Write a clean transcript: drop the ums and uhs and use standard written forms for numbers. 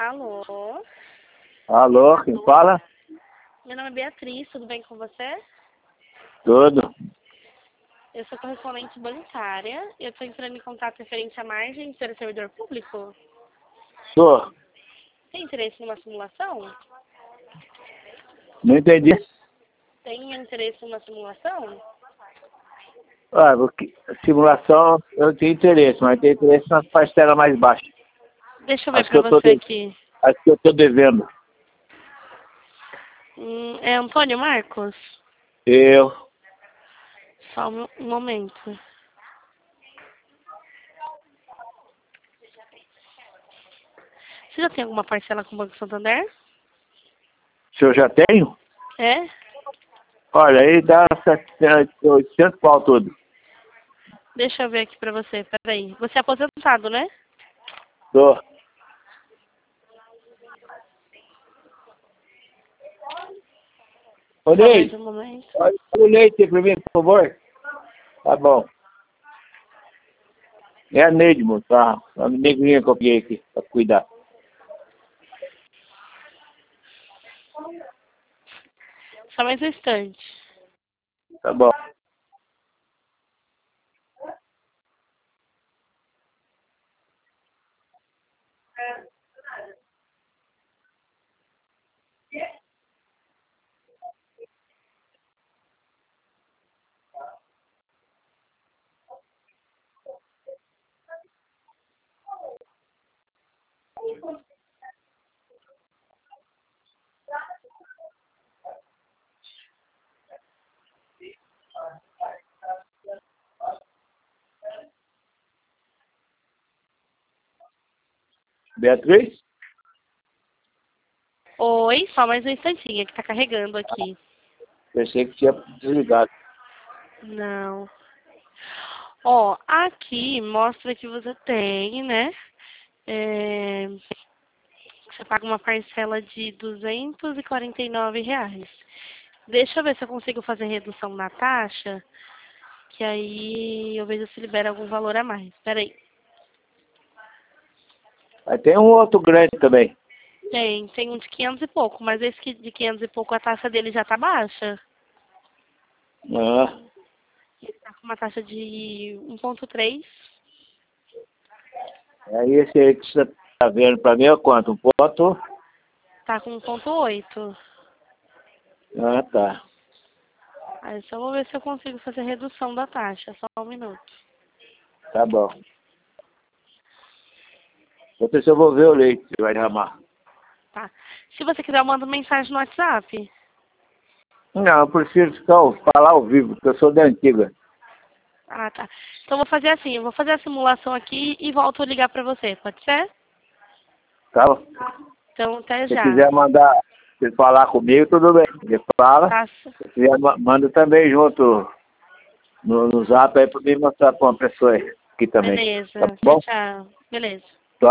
Alô? Alô, quem fala? Meu nome é Beatriz, tudo bem com você? Tudo. Eu sou correspondente bancária e eu estou entrando em contato referente à margem de ser servidor público. Sou. Tem interesse numa simulação? Não entendi. Tem interesse numa simulação? Ah, simulação eu tenho interesse, mas tenho interesse nas parcelas mais baixas. Deixa eu ver Acho que para você aqui. Acho que eu tô devendo. É Antônio Marcos? Eu. Só um momento. Você já tem alguma parcela com o Banco Santander? Se eu já tenho? É? Olha, aí dá 800 pau todo. Deixa eu ver aqui pra você, peraí. Você é aposentado, né? Tô. Ô, Só mais Ney, um momento. olha o leite aí pra mim, por favor. Tá bom. É a Neide, moço, tá? A negrinha que eu peguei aqui, pra cuidar. Só mais um instante. Tá bom. Beatriz? Oi, só mais um instantinho, que tá carregando aqui. Pensei que tinha desligado. Não. Ó, aqui mostra que você tem, né? Você paga uma parcela de R$ 249. Deixa eu ver se eu consigo fazer redução na taxa, que aí eu vejo se libera algum valor a mais. Peraí. Mas tem um outro grande também. Tem um de 500 e pouco, mas esse de 500 e pouco a taxa dele já tá baixa. Ah, Ele tá com uma taxa de 1,3. aí esse aí que você tá vendo pra mim é quanto? Um ponto? Tá com 1,8. Ah, tá. Aí só vou ver se eu consigo fazer redução da taxa. Só um minuto. Tá bom. Vou ver se eu vou ver o leite que vai derramar. Tá. Se você quiser, eu mando mensagem no WhatsApp. Não, eu prefiro falar ao vivo, porque eu sou da antiga. Ah, tá. Então eu vou fazer assim, eu vou fazer a simulação aqui e volto a ligar pra você, pode ser? Tá? Então até Se já. quiser mandar, se falar comigo, tudo bem. Ele fala. Tá. Se quiser, manda também junto no zap aí pra mim mostrar pra uma pessoa aqui também. Beleza. Tá Tchau, bom? tchau. Beleza.